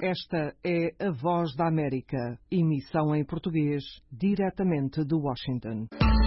Esta é a Voz da América, emissão em português, diretamente de Washington.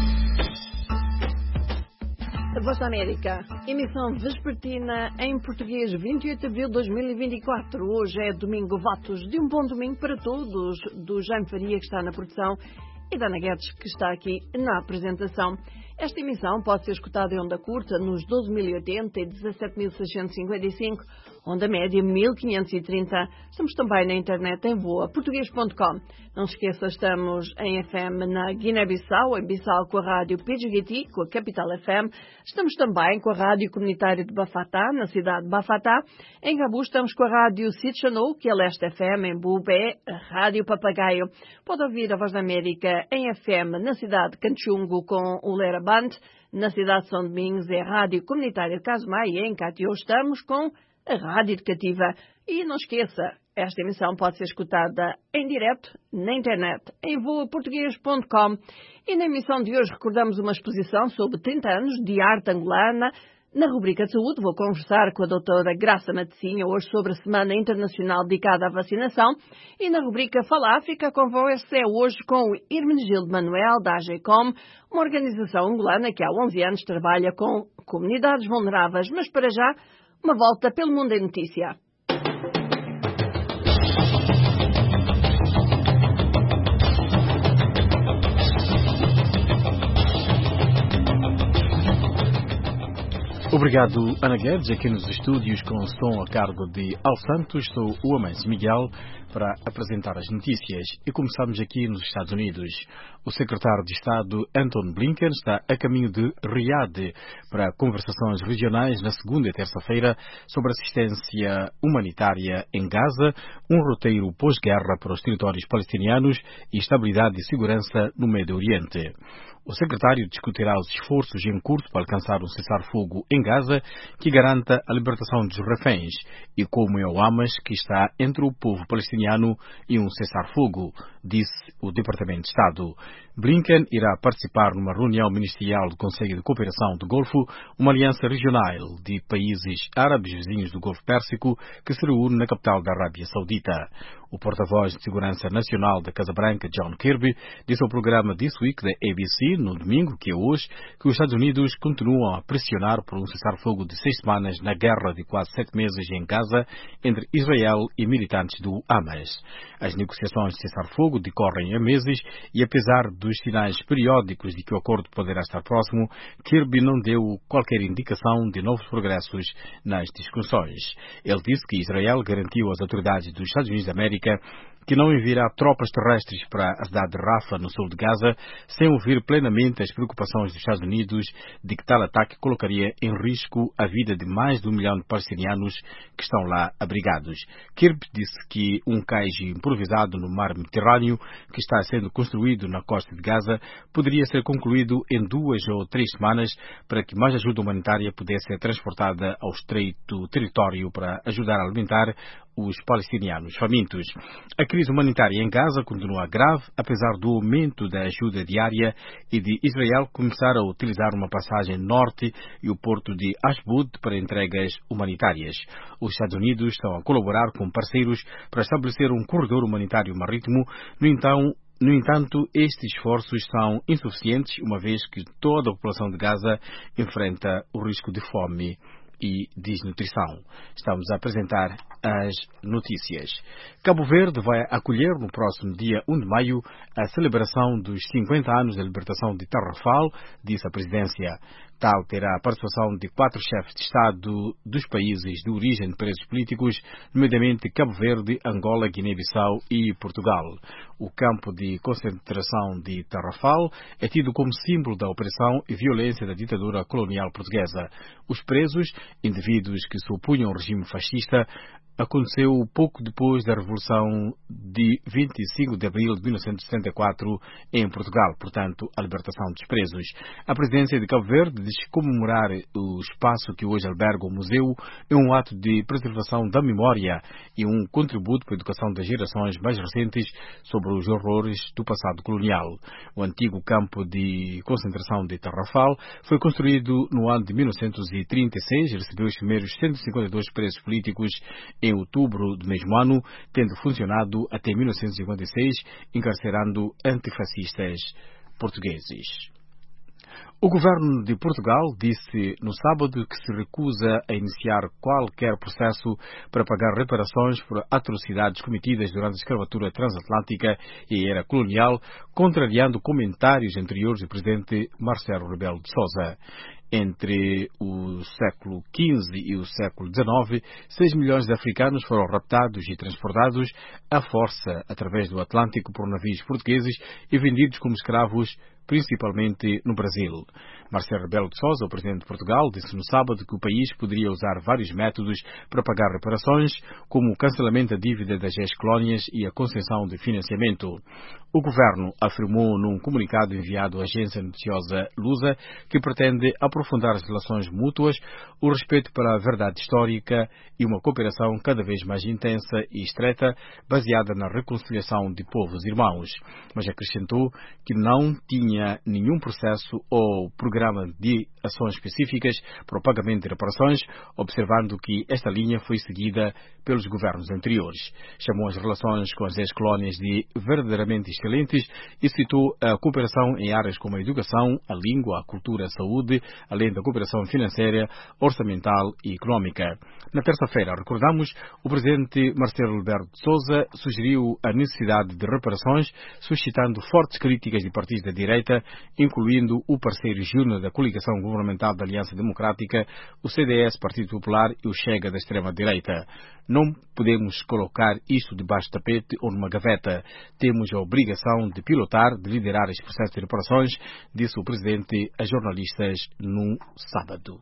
A Voz da América, emissão vespertina em português, 28 de abril de 2024. Hoje é domingo, votos de um bom domingo para todos, do Jaime Faria, que está na produção, e da Ana Guedes, que está aqui na apresentação. Esta emissão pode ser escutada em onda curta nos 12.080 e 17.655, onda média 1.530. Estamos também na internet em voaportuguês.com. Não se esqueça, estamos em FM na Guiné-Bissau, em Bissau com a rádio PGT, com a Capital FM. Estamos também com a rádio comunitária de Bafatá, na cidade de Bafatá. Em Gabu estamos com a rádio Sitchanou, que é Leste FM, em Bubé, a rádio Papagaio. Pode ouvir a Voz da América em FM na cidade de Canchungo com o Lera Band. Na cidade de São Domingos é a rádio comunitária de Casumai, e em Catió estamos com a Rádio Educativa. E não esqueça, esta emissão pode ser escutada em direto na internet, em voaportuguês.com. E na emissão de hoje recordamos uma exposição sobre 30 anos de arte angolana. Na rubrica de saúde vou conversar com a doutora Graça Matecinha, hoje sobre a Semana Internacional dedicada à vacinação. E na rubrica Fala África, a conversa é hoje com o Hermenegildo Manuel, da AGECOM, uma organização angolana que há 11 anos trabalha com comunidades vulneráveis. Mas para já, uma volta pelo mundo em notícia. Obrigado, Ana Guedes, aqui nos estúdios com o som a cargo de Al Santos. Sou o Amancio Miguel para apresentar as notícias. E começamos aqui nos Estados Unidos. O secretário de Estado Antony Blinken está a caminho de Riad para conversações regionais na segunda e terça-feira sobre assistência humanitária em Gaza, um roteiro pós-guerra para os territórios palestinianos e estabilidade e segurança no Médio Oriente. O secretário discutirá os esforços em curso para alcançar um cessar-fogo em Gaza que garanta a libertação dos reféns e como é o Hamas que está entre o povo palestiniano e um cessar-fogo, disse o Departamento de Estado. Blinken irá participar numa reunião ministerial do Conselho de Cooperação do Golfo, uma aliança regional de países árabes vizinhos do Golfo Pérsico que se reúne na capital da Arábia Saudita. O porta-voz de Segurança Nacional da Casa Branca, John Kirby, disse ao programa This Week da ABC, no domingo, que é hoje, que os Estados Unidos continuam a pressionar por um cessar-fogo de 6 semanas na guerra de quase 7 meses em Gaza entre Israel e militantes do Hamas. As negociações de cessar-fogo decorrem há meses e, apesar dos sinais periódicos de que o acordo poderá estar próximo, Kirby não deu qualquer indicação de novos progressos nas discussões. Ele disse que Israel garantiu às autoridades dos Estados Unidos da América que não enviará tropas terrestres para a cidade de Rafah, no sul de Gaza, sem ouvir plenamente as preocupações dos Estados Unidos de que tal ataque colocaria em risco a vida de mais de 1 milhão de palestinianos que estão lá abrigados. Kirby disse que um cais improvisado no mar Mediterrâneo, que está sendo construído na costa de Gaza, poderia ser concluído em 2 ou 3 semanas para que mais ajuda humanitária pudesse ser transportada ao estreito território para ajudar a alimentar os palestinianos famintos. A crise humanitária em Gaza continua grave, apesar do aumento da ajuda diária e de Israel começar a utilizar uma passagem norte e o porto de Ashdod para entregas humanitárias. Os Estados Unidos estão a colaborar com parceiros para estabelecer um corredor humanitário marítimo. No entanto, estes esforços são insuficientes, uma vez que toda a população de Gaza enfrenta o risco de fome e desnutrição. Estamos a apresentar as notícias. Cabo Verde vai acolher no próximo dia 1 de maio a celebração dos 50 anos da libertação de Tarrafal, disse a presidência. Tal terá a participação de 4 chefes de Estado dos países de origem de presos políticos, nomeadamente Cabo Verde, Angola, Guiné-Bissau e Portugal. O campo de concentração de Tarrafal é tido como símbolo da opressão e violência da ditadura colonial portuguesa. Os presos, indivíduos que se opunham ao regime fascista, aconteceu pouco depois da Revolução de 25 de abril de 1974 em Portugal, portanto, a libertação dos presos. A presidência de Cabo Verde diz que comemorar o espaço que hoje alberga o museu é um ato de preservação da memória e um contributo para a educação das gerações mais recentes sobre os horrores do passado colonial. O antigo campo de concentração de Tarrafal foi construído no ano de 1936 e recebeu os primeiros 152 presos políticos em outubro do mesmo ano, tendo funcionado até 1956, encarcerando antifascistas portugueses. O governo de Portugal disse no sábado que se recusa a iniciar qualquer processo para pagar reparações por atrocidades cometidas durante a escravatura transatlântica e a era colonial, contrariando comentários anteriores do presidente Marcelo Rebelo de Sousa. Entre o século XV e o século XIX, 6 milhões de africanos foram raptados e transportados à força através do Atlântico por navios portugueses e vendidos como escravos, principalmente no Brasil. Marcelo Rebelo de Sousa, o presidente de Portugal, disse no sábado que o país poderia usar vários métodos para pagar reparações, como o cancelamento da dívida das ex-colónias e a concessão de financiamento. O governo afirmou num comunicado enviado à agência noticiosa Lusa que pretende aprofundar as relações mútuas, o respeito pela verdade histórica e uma cooperação cada vez mais intensa e estreita, baseada na reconciliação de povos irmãos. Mas acrescentou que não tinha nenhum processo ou programa de ações específicas para o pagamento de reparações, observando que esta linha foi seguida pelos governos anteriores. Chamou as relações com as ex-colónias de verdadeiramente excelentes e citou a cooperação em áreas como a educação, a língua, a cultura, a saúde, além da cooperação financeira, orçamental e económica. Na terça-feira, recordamos, o presidente Marcelo Rebelo de Sousa sugeriu a necessidade de reparações, suscitando fortes críticas de partidos da direita, incluindo o parceiro júnior da coligação governamental da Aliança Democrática, o CDS, Partido Popular e o Chega da extrema-direita. Não podemos colocar isto debaixo do tapete ou numa gaveta. Temos a obrigação de pilotar, de liderar este processo de reparações, disse o presidente a jornalistas no sábado.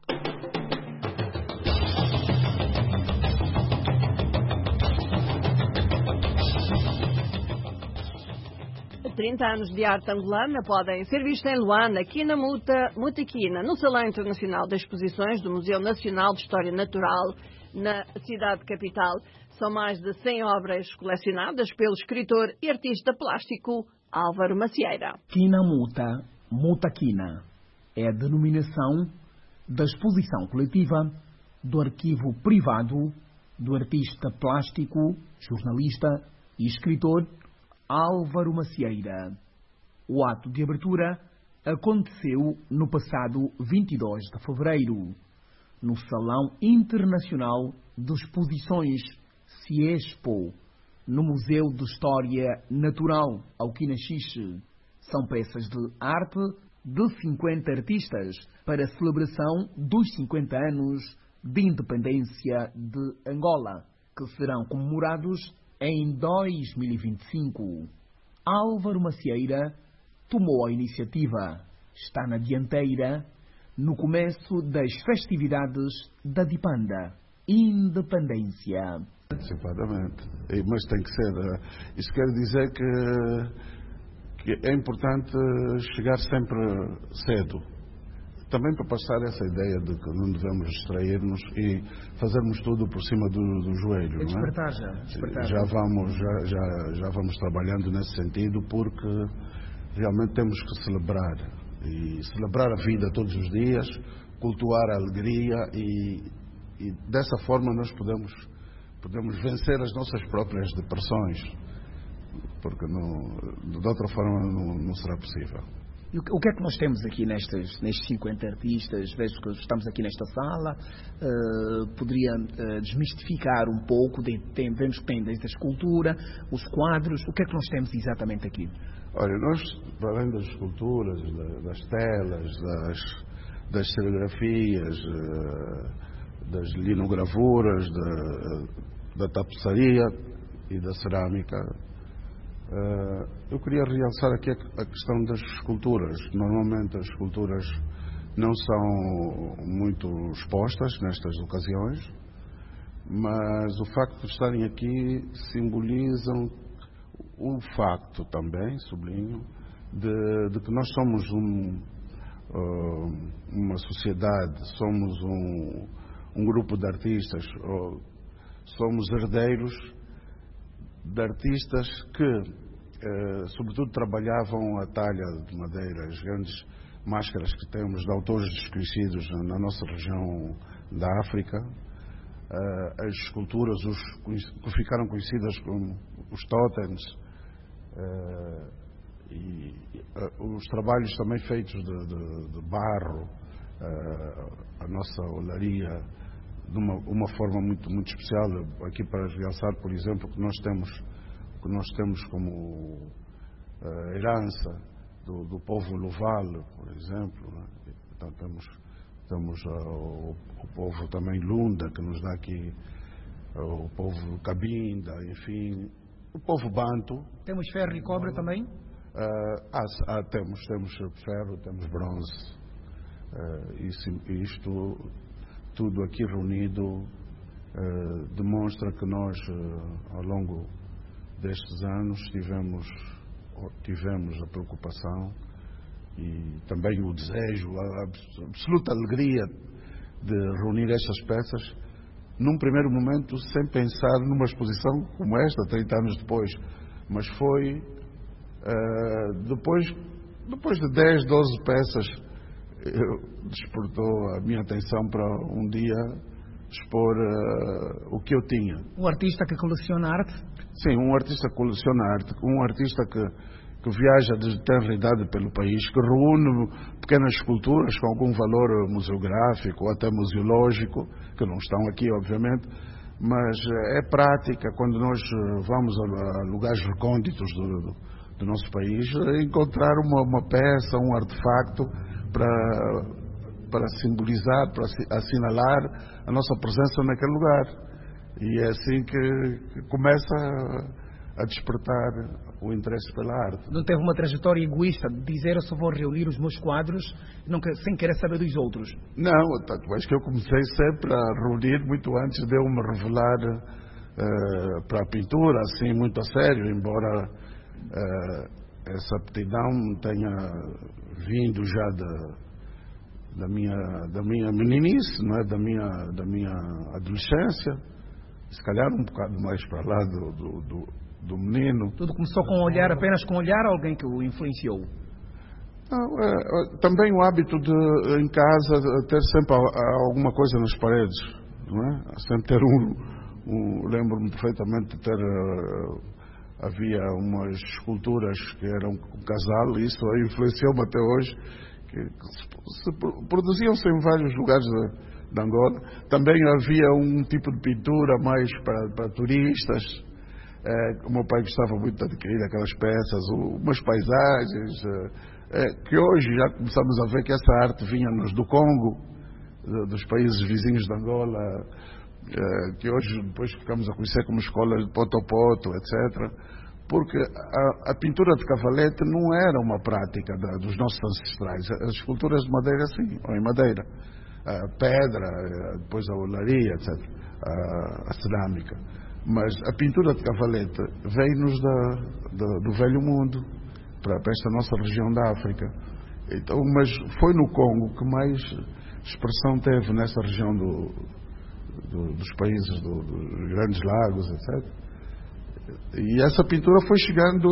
30 anos de arte angolana podem ser vistos em Luanda, aqui na Mutaquina, no Salão Internacional de Exposições do Museu Nacional de História Natural, na cidade capital. São mais de 100 obras colecionadas pelo escritor e artista plástico Álvaro Macieira. Quina Muta, Mutaquina, é a denominação da exposição coletiva do arquivo privado do artista plástico, jornalista e escritor Álvaro Macieira. O ato de abertura aconteceu no passado 22 de fevereiro, no Salão Internacional de Exposições CIEXPO, no Museu de História Natural, Alquina Xixe. São peças de arte de 50 artistas para a celebração dos 50 anos de independência de Angola, que serão comemorados em 2025. Álvaro Macieira tomou a iniciativa. Está na dianteira no começo das festividades da Dipanda, Independência. Antecipadamente. Mas tem que ser. Isso quer dizer que é importante chegar sempre cedo. Também para passar essa ideia de que não devemos distrair-nos e fazermos tudo por cima do joelho. É despertar, não é? Despertar. Já vamos trabalhando nesse sentido, porque realmente temos que celebrar. E celebrar a vida todos os dias, cultuar a alegria e dessa forma nós podemos vencer as nossas próprias depressões, porque de outra forma não será possível. E o que é que nós temos aqui nestes 50 artistas? Vejo que estamos aqui nesta sala. Poderia desmistificar um pouco, vemos que tem desde a escultura, os quadros. O que é que nós temos exatamente aqui? Olha, nós, além das esculturas, das telas, das serigrafias, das linogravuras, da tapeçaria e da cerâmica, eu queria realçar aqui a questão das esculturas. Normalmente as esculturas não são muito expostas nestas ocasiões, mas o facto de estarem aqui simbolizam um facto também, sublinho, de que nós somos uma sociedade, somos um grupo de artistas, somos herdeiros de artistas que, sobretudo, trabalhavam a talha de madeira, as grandes máscaras que temos de autores desconhecidos na nossa região da África, as esculturas que ficaram conhecidas como os tótems, e os trabalhos também feitos de barro, a nossa olaria de uma forma muito, muito especial. Aqui para realçar, por exemplo, que nós temos como herança do povo Luval, por exemplo, né? Então temos o povo também Lunda, que nos dá aqui, o povo Cabinda, enfim, o povo Banto. Temos ferro e cobre também? Temos ferro, temos bronze. Isto tudo aqui reunido demonstra que nós, ao longo destes anos, tivemos a preocupação e também o desejo, a absoluta alegria de reunir estas peças, num primeiro momento sem pensar numa exposição como esta, 30 anos depois, mas foi depois de 10, 12 peças, despertou a minha atenção para um dia expor o que eu tinha. Um artista que coleciona arte? Sim, um artista que coleciona arte, um artista que viaja desde tenra idade pelo país, que reúne pequenas esculturas com algum valor museográfico ou até museológico, que não estão aqui, obviamente, mas é prática quando nós vamos a lugares recônditos do nosso país, encontrar uma peça, um artefacto para simbolizar, para assinalar a nossa presença naquele lugar. E é assim que começa a despertar o interesse pela arte. Não teve uma trajetória egoísta de dizer: eu só vou reunir os meus quadros sem querer saber dos outros? Não, tanto é que eu comecei sempre a reunir muito antes de eu me revelar para a pintura, assim, muito a sério, embora essa aptidão tenha vindo já da minha meninice, não é? da minha adolescência, se calhar um bocado mais para lá do menino. Tudo começou com um olhar, apenas com um olhar, ou alguém que o influenciou? Não, também o hábito de, em casa, ter sempre alguma coisa nas paredes, não é? Sempre ter lembro-me perfeitamente de ter, havia umas esculturas que eram um casal, e isso influenciou-me até hoje, que produziam-se em vários lugares de Angola. Também havia um tipo de pintura mais para turistas. O meu pai gostava muito de adquirir aquelas peças, umas paisagens, que hoje já começamos a ver que essa arte vinha-nos do Congo, dos países vizinhos de Angola, que hoje depois ficamos a conhecer como escolas de Potopoto, etc. Porque a pintura de cavalete não era uma prática dos nossos ancestrais. As esculturas de madeira, sim, ou em madeira. A pedra, depois a olaria, etc. A cerâmica. Mas a pintura de cavalete veio-nos do velho mundo, para esta nossa região da África. Então, mas foi no Congo que mais expressão teve nessa região dos países dos Grandes Lagos, etc. E essa pintura foi chegando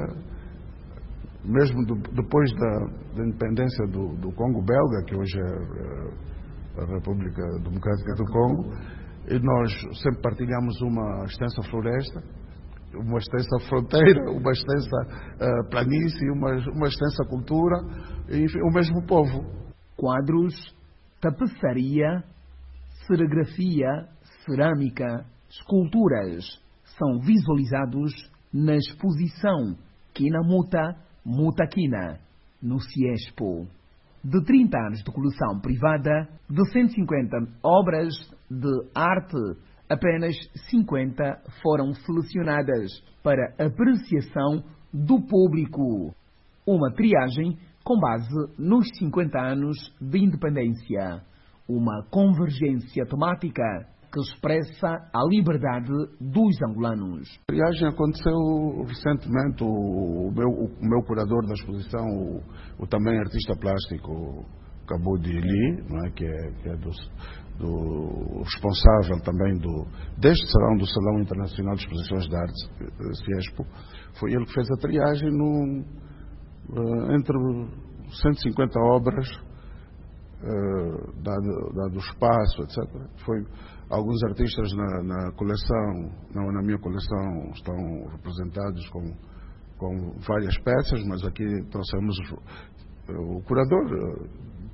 mesmo depois da independência do Congo belga, que hoje é a República Democrática do Congo, e nós sempre partilhamos uma extensa floresta, uma extensa fronteira, uma extensa planície, uma extensa cultura, e, enfim, o mesmo povo. Quadros, tapeçaria, serigrafia, cerâmica, esculturas são visualizados na exposição Quina Muta, Muta Quina, no Ciespo. De 30 anos de coleção privada, de 150 obras de arte, apenas 50 foram selecionadas para apreciação do público. Uma triagem com base nos 50 anos de independência. Uma convergência temática que expressa a liberdade dos angolanos. A triagem aconteceu recentemente. O meu curador da exposição, o também artista plástico Cabo de Eli, não é? que é do responsável também deste salão, do Salão Internacional de Exposições de Arte, Ciespo, foi ele que fez a triagem entre 150 obras dado espaço, etc. Alguns artistas na coleção, na minha coleção, estão representados com várias peças, mas aqui trouxemos o curador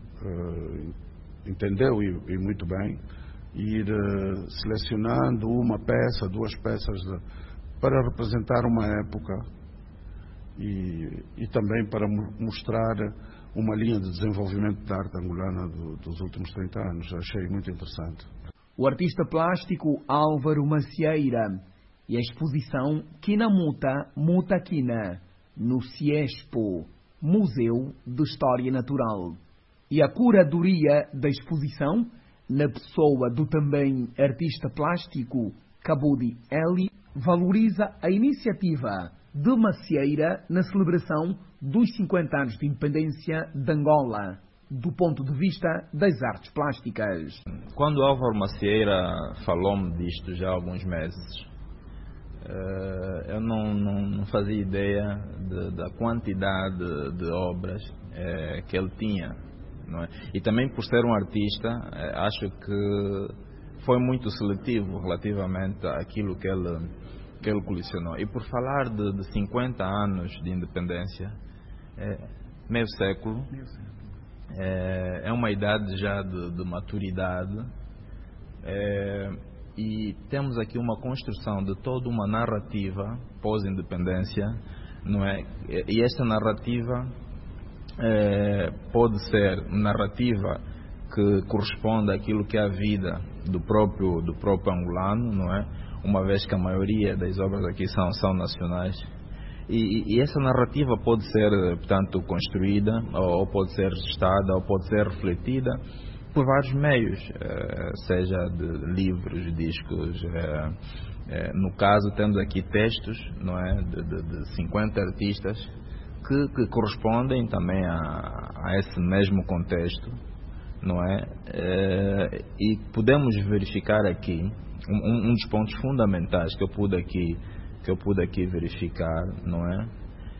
entendeu e muito bem ir selecionando uma peça, duas peças para representar uma época e também para mostrar uma linha de desenvolvimento da arte angolana dos últimos 30 anos. Achei muito interessante. O artista plástico Álvaro Macieira e a exposição Kinamuta Mutakina no CIESPO, Museu de História Natural. E a curadoria da exposição, na pessoa do também artista plástico Kabudi Eli, valoriza a iniciativa de Macieira na celebração dos 50 anos de independência de Angola, do ponto de vista das artes plásticas. Quando Álvaro Macieira falou-me disto já há alguns meses, eu não fazia ideia da quantidade de obras que ele tinha, não é? E também por ser um artista, acho que foi muito seletivo relativamente àquilo que ele colecionou. E por falar de 50 anos de independência, meio século, é uma idade já de maturidade, e temos aqui uma construção de toda uma narrativa pós-independência, não é? E esta narrativa pode ser narrativa que corresponde àquilo que é a vida do próprio angolano, não é? Uma vez que a maioria das obras aqui são nacionais. E essa narrativa pode ser, portanto, construída, ou pode ser registada, ou pode ser refletida por vários meios, seja de livros, discos. No caso, temos aqui textos, não é, de 50 artistas que correspondem também a esse mesmo contexto, não é? E podemos verificar aqui um dos pontos fundamentais que eu pude aqui verificar, não é?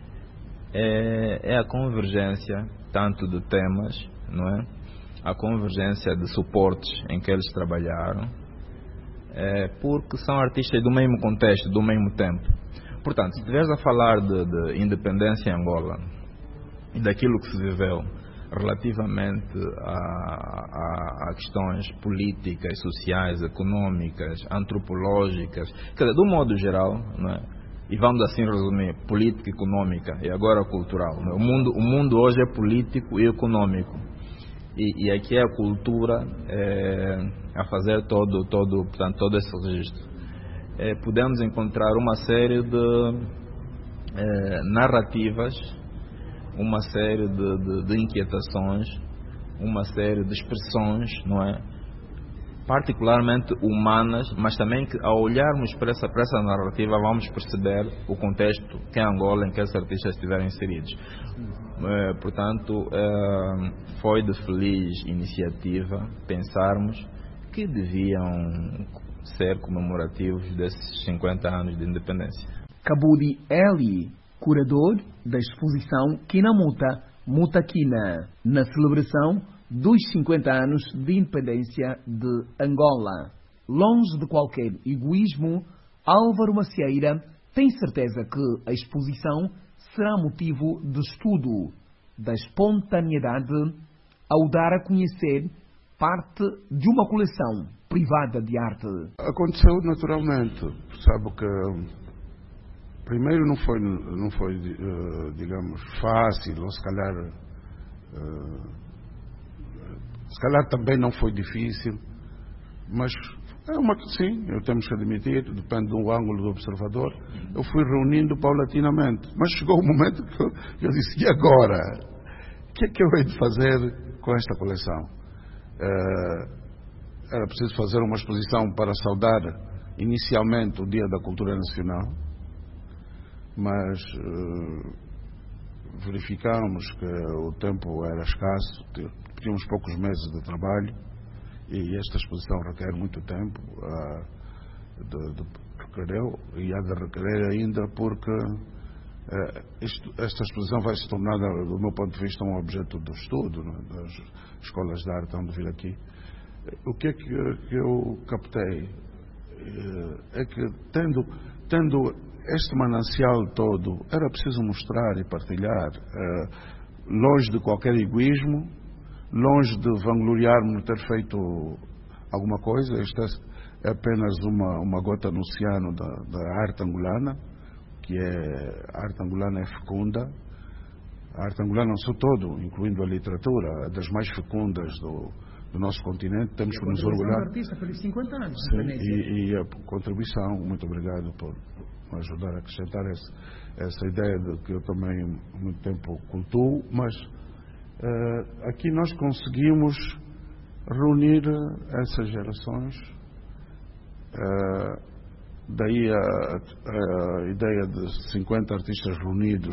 É a convergência tanto de temas, não é? A convergência de suportes em que eles trabalharam, porque são artistas do mesmo contexto, do mesmo tempo. Portanto, se estiveres a falar de independência em Angola e daquilo que se viveu relativamente a questões políticas, sociais, económicas, antropológicas, quer dizer, do modo geral, não é? E vamos assim resumir, política, económica e agora cultural, não é? O mundo hoje é político e econômico, e aqui é a cultura a fazer todo esse registro. Podemos encontrar uma série de narrativas, uma série de inquietações, uma série de expressões, não é? Particularmente humanas, mas também que ao olharmos para essa narrativa vamos perceber o contexto que é Angola em que esses artistas estiverem inseridos. Portanto, foi de feliz iniciativa pensarmos que deviam ser comemorativos desses 50 anos de independência. Kabudi Eli, curador da exposição Kinamuta Mutakina, na celebração dos 50 anos de independência de Angola. Longe de qualquer egoísmo, Álvaro Macieira tem certeza que a exposição será motivo de estudo da espontaneidade ao dar a conhecer parte de uma coleção privada de arte. Aconteceu naturalmente, sabe que primeiro não foi digamos, fácil, ou se calhar também não foi difícil, mas sim, temos que admitir, depende do ângulo do observador, eu fui reunindo paulatinamente, mas chegou o momento que eu disse, e agora? O que é que eu hei de fazer com esta coleção? Era preciso fazer uma exposição para saudar inicialmente o Dia da Cultura Nacional, mas verificamos que o tempo era escasso, tínhamos poucos meses de trabalho e esta exposição requer muito tempo, requereu e há de requerer ainda, porque esta exposição vai se tornar, do meu ponto de vista, um objeto de estudo, né, das escolas de arte onde vir aqui. O que é que eu captei? É que tendo este manancial todo, era preciso mostrar e partilhar, longe de qualquer egoísmo, longe de vangloriar-me ter feito alguma coisa. Esta é apenas uma gota no oceano da arte angolana, que a arte angolana é fecunda. A arte angolana, não só todo, incluindo a literatura, é das mais fecundas do nosso continente. Temos que nos orgulhar. Artista pelos 50 anos. Sim, e a contribuição, muito obrigado por me ajudar a acrescentar essa ideia de que eu também há muito tempo cultuo, mas aqui nós conseguimos reunir essas gerações. Daí a ideia de 50 artistas reunidos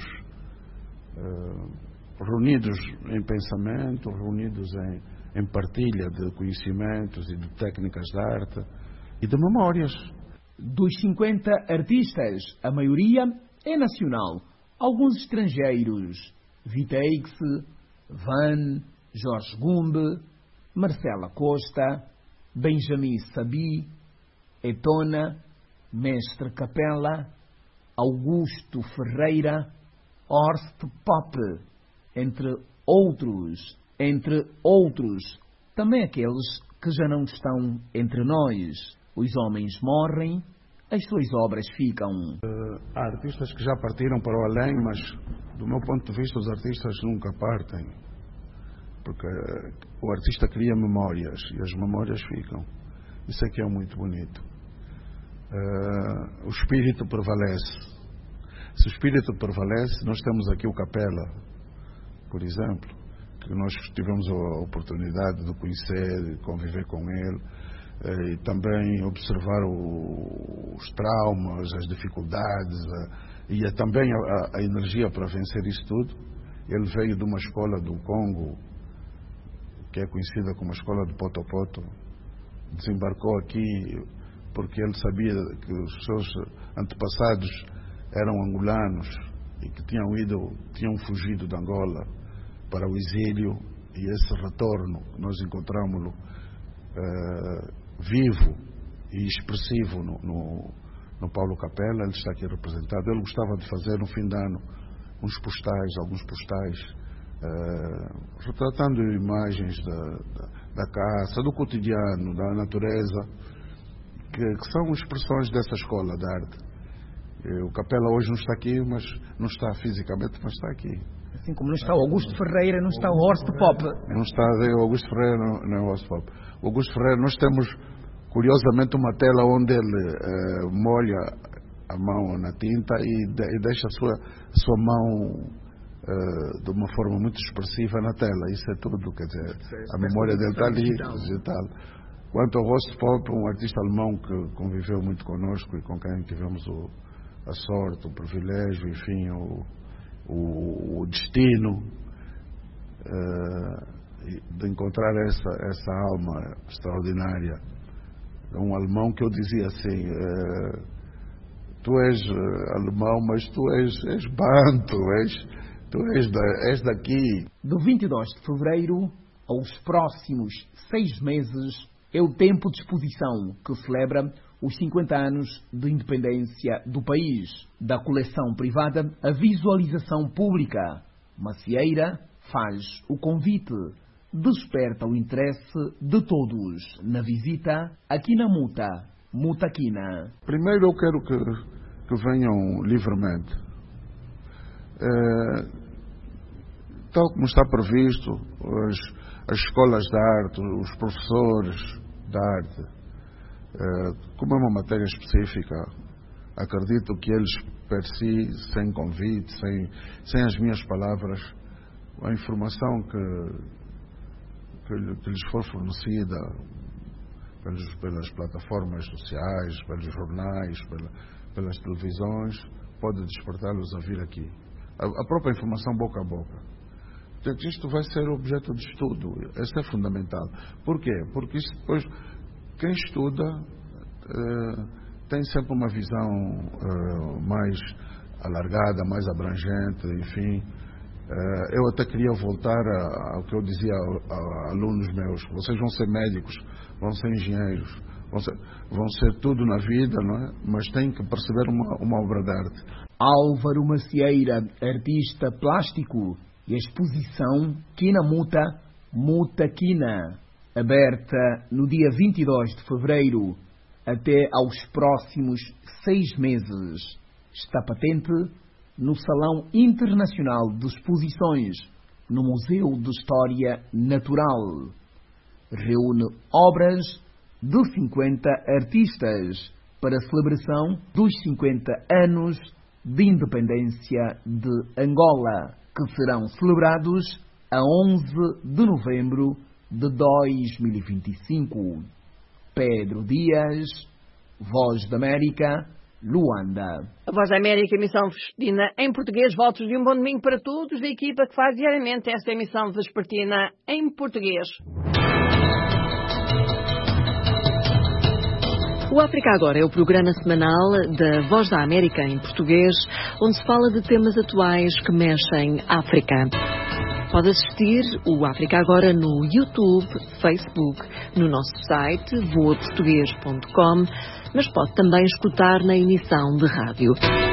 em pensamento, reunidos em partilha de conhecimentos e de técnicas de arte e de memórias. Dos 50 artistas, a maioria é nacional, alguns estrangeiros: Vitex, Van, Jorge Gumbe, Marcela Costa, Benjamin Sabi, Etona, Mestre Capela, Augusto Ferreira, Horst Pop, entre outros, também aqueles que já não estão entre nós. Os homens morrem, as suas obras ficam. Há artistas que já partiram para o além, mas do meu ponto de vista os artistas nunca partem, porque o artista cria memórias e as memórias ficam. Isso é que é muito bonito. O espírito prevalece. Se o espírito prevalece, nós temos aqui o Capela, por exemplo, que nós tivemos a oportunidade de conhecer, de conviver com ele, e também observar os traumas, as dificuldades e também a energia para vencer isso tudo. Ele veio de uma escola do Congo, que é conhecida como a escola de Potopoto, desembarcou aqui porque ele sabia que os seus antepassados eram angolanos e que tinham fugido de Angola para o exílio, e esse retorno nós encontramos-lo vivo e expressivo no Paulo Capela. Ele está aqui representado. Ele gostava de fazer no fim de ano alguns postais retratando imagens da caça, do cotidiano, da natureza, que são expressões dessa escola de arte. O Capela hoje não está aqui, mas não está fisicamente, mas está aqui. Assim como não está o Augusto Ferreira, não está o Horst Pop. Não está o Augusto Ferreira, não é o Horst Pop. O Augusto Ferreira, nós temos curiosamente uma tela onde ele molha a mão na tinta e deixa a sua mão de uma forma muito expressiva na tela. Isso é tudo, quer dizer, a memória dele está ali, digital. Quanto ao Horst Pop, um artista alemão que conviveu muito conosco e com quem tivemos a sorte, o privilégio, enfim, o destino de encontrar essa alma extraordinária. Um alemão que eu dizia assim: tu és alemão, mas tu és banto, tu és daqui. Do 22 de fevereiro aos próximos 6 meses é o tempo de exposição que celebra os 50 anos de independência do país. Da coleção privada à visualização pública, Macieira faz o convite, desperta o interesse de todos na visita aqui na Mutaquina. Primeiro eu quero que venham livremente. Tal como está previsto, as escolas de arte, os professores de arte, como é uma matéria específica, acredito que eles per si, sem convite, sem as minhas palavras, a informação que lhes for fornecida pelas plataformas sociais, pelos jornais, pelas televisões, pode despertá-los a vir aqui. A própria informação boca a boca. Portanto, isto vai ser objeto de estudo. Isso é fundamental. Por quê? Porque isto depois, quem estuda tem sempre uma visão mais alargada, mais abrangente, enfim. Eu até queria voltar ao que eu dizia a alunos meus: vocês vão ser médicos, vão ser engenheiros, vão ser tudo na vida, não é? Mas têm que perceber uma obra de arte. Álvaro Macieira, artista plástico, e a exposição Quina Muta, Muta Quina, aberta no dia 22 de fevereiro até aos próximos 6 meses. Está patente no Salão Internacional de Exposições, no Museu de História Natural. Reúne obras de 50 artistas para a celebração dos 50 anos de independência de Angola, que serão celebrados a 11 de novembro de 2025. Pedro Dias, Voz da América, Luanda. A Voz da América, emissão vespertina em português. Votos de um bom domingo para todos da equipa que faz diariamente esta emissão vespertina em português. O África Agora é o programa semanal da Voz da América em português, onde se fala de temas atuais que mexem África. Pode assistir o África Agora no YouTube, Facebook, no nosso site voaportugues.com, mas pode também escutar na emissão de rádio.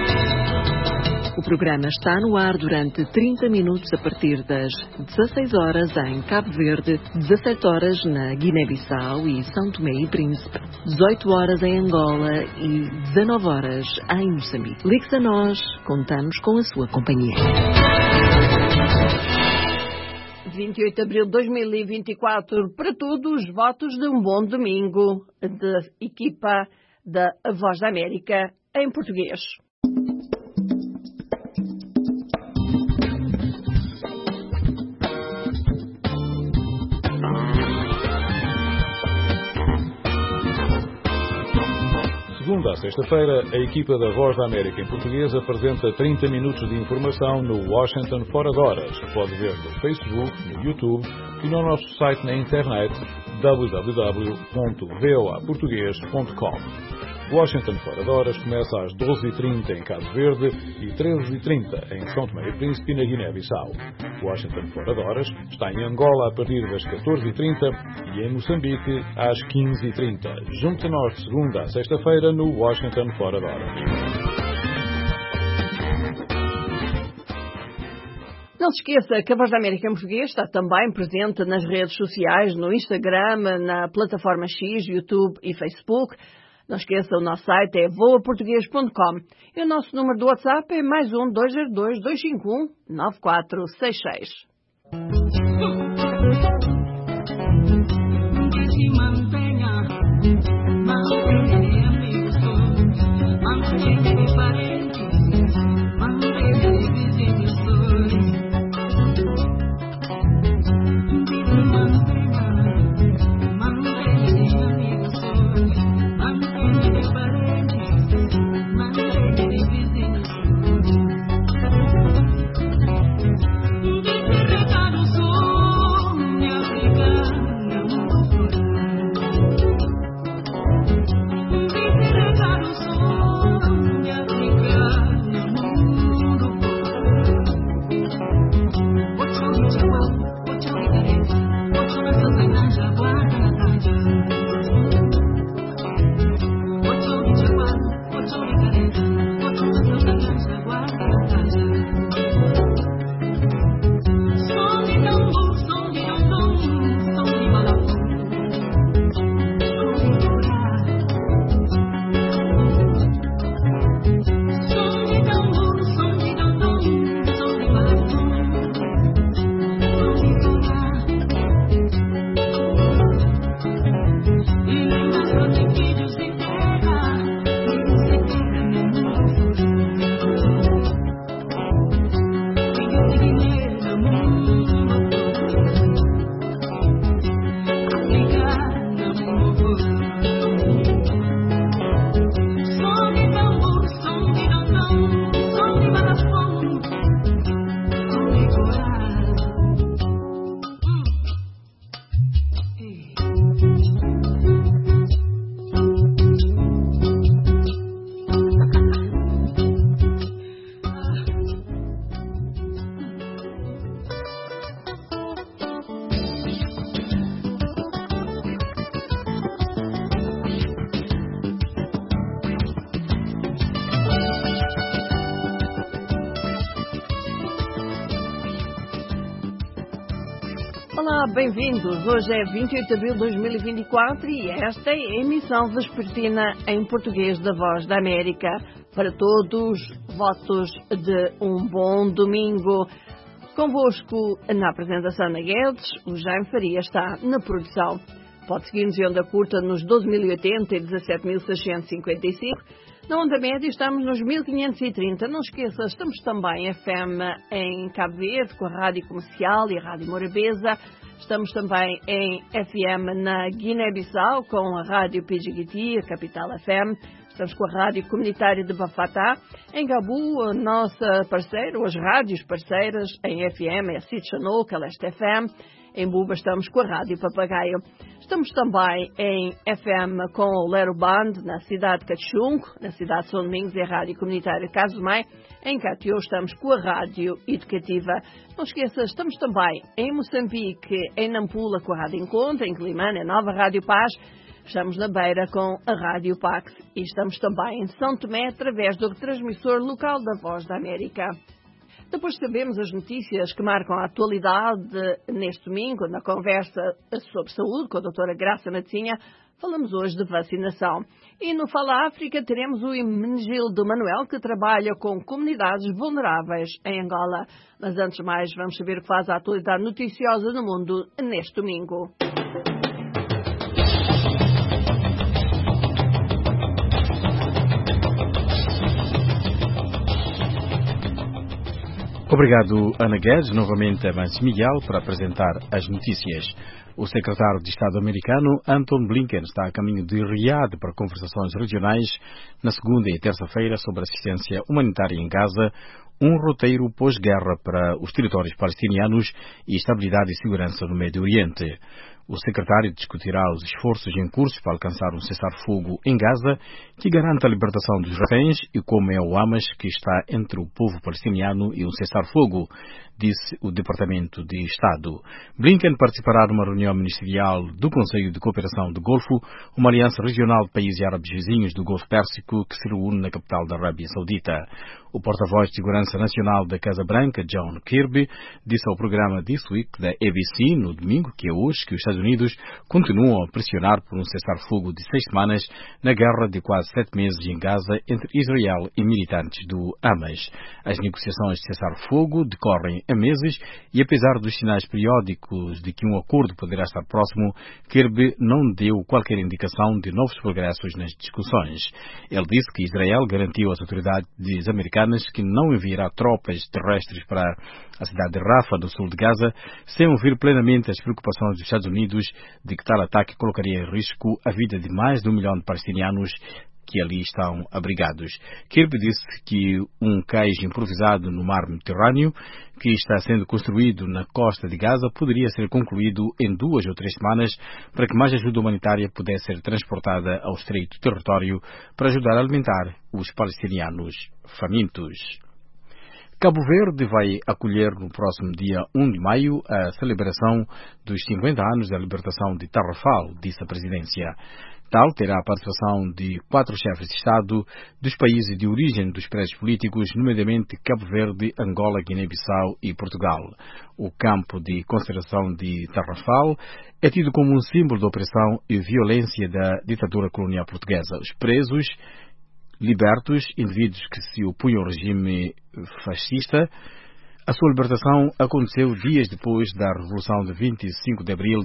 O programa está no ar durante 30 minutos a partir das 16 horas em Cabo Verde, 17 horas na Guiné-Bissau e São Tomé e Príncipe, 18 horas em Angola e 19 horas em Moçambique. Ligue-se a nós, contamos com a sua companhia. 28 de abril de 2024, para todos, votos de um bom domingo da equipa da Voz da América em português. Segunda a sexta-feira, a equipa da Voz da América em português apresenta 30 minutos de informação no Washington Fora de Horas. Pode ver no Facebook, no YouTube e no nosso site na internet www.voaportugues.com. Washington Fora de Horas começa às 12h30 em Cabo Verde e 13h30 em São Tomé e Príncipe, na Guiné-Bissau. Washington Fora de Horas está em Angola a partir das 14h30 e em Moçambique às 15h30. Junte a nós de segunda a sexta-feira no Washington Fora de Horas. Não se esqueça que a Voz da América em português está também presente nas redes sociais, no Instagram, na plataforma X, YouTube e Facebook. Não esqueça, o nosso site é voaportugues.com e o nosso número do WhatsApp é +1 202 251 9466. Olá, bem-vindos. Hoje é 28 de abril de 2024 e esta é a emissão vespertina em português da Voz da América. Para todos, votos de um bom domingo. Convosco na apresentação na Guedes, o Jaime Faria está na produção. Pode seguir-nos em onda curta nos 12.080 e 17.655. Na onda média estamos nos 1.530. Não esqueça, estamos também em FM em Cabo Verde, com a Rádio Comercial e a Rádio Morabeza. Estamos também em FM na Guiné-Bissau, com a Rádio Pijiguiti, a Capital FM. Estamos com a Rádio Comunitária de Bafatá. Em Gabu, a nossa parceira, ou as rádios parceiras, em FM é a Sitchanou, Caleste FM. Em Buba estamos com a Rádio Papagaio. Estamos também em FM com o Lero Band, na cidade de Cachungo, na cidade de São Domingos, e a Rádio Comunitária Casumai. Em Catió estamos com a Rádio Educativa. Não esqueça, estamos também em Moçambique, em Nampula, com a Rádio Encontro, em Climane, a Nova Rádio Paz. Estamos na Beira com a Rádio Pax e estamos também em São Tomé através do transmissor local da Voz da América. Depois sabemos as notícias que marcam a atualidade neste domingo, na conversa sobre saúde com a doutora Graça Matinha. Falamos hoje de vacinação. E no Fala África teremos o Hermenegildo Manuel, que trabalha com comunidades vulneráveis em Angola. Mas antes de mais, vamos saber o que faz a atualidade noticiosa no mundo neste domingo. Obrigado, Ana Guedes. Novamente a Vance Miguel para apresentar as notícias. O secretário de Estado americano, Anton Blinken, está a caminho de Riad para conversações regionais na segunda e terça-feira sobre assistência humanitária em Gaza, um roteiro pós-guerra para os territórios palestinianos e estabilidade e segurança no Médio Oriente. O secretário discutirá os esforços em curso para alcançar um cessar-fogo em Gaza que garanta a libertação dos reféns e como é o Hamas que está entre o povo palestiniano e um cessar-fogo, disse o Departamento de Estado. Blinken participará numa reunião ministerial do Conselho de Cooperação do Golfo, uma aliança regional de países árabes vizinhos do Golfo Pérsico que se reúne na capital da Arábia Saudita. O porta-voz de Segurança Nacional da Casa Branca, John Kirby, disse ao programa This Week da ABC no domingo, que é hoje, que os Estados Unidos continuam a pressionar por um cessar-fogo de 6 semanas na guerra de quase 7 meses em Gaza entre Israel e militantes do Hamas. As negociações de cessar-fogo decorrem há meses e, apesar dos sinais periódicos de que um acordo poderá estar próximo, Kirby não deu qualquer indicação de novos progressos nas discussões. Ele disse que Israel garantiu às autoridades americanas que não enviará tropas terrestres para a cidade de Rafah, no sul de Gaza, sem ouvir plenamente as preocupações dos Estados Unidos de que tal ataque colocaria em risco a vida de mais de 1 milhão de palestinianos que ali estão abrigados. Kirby disse que um cais improvisado no mar Mediterrâneo, que está sendo construído na costa de Gaza, poderia ser concluído em 2 ou 3 semanas para que mais ajuda humanitária pudesse ser transportada ao estreito território para ajudar a alimentar os palestinianos famintos. Cabo Verde vai acolher no próximo dia 1 de maio a celebração dos 50 anos da libertação de Tarrafal, disse a presidência. Tal terá a participação de 4 chefes de Estado dos países de origem dos presos políticos, nomeadamente Cabo Verde, Angola, Guiné-Bissau e Portugal. O campo de concentração de Tarrafal é tido como um símbolo da opressão e violência da ditadura colonial portuguesa. Os presos libertos, indivíduos que se opunham ao regime fascista, a sua libertação aconteceu dias depois da Revolução de 25 de abril de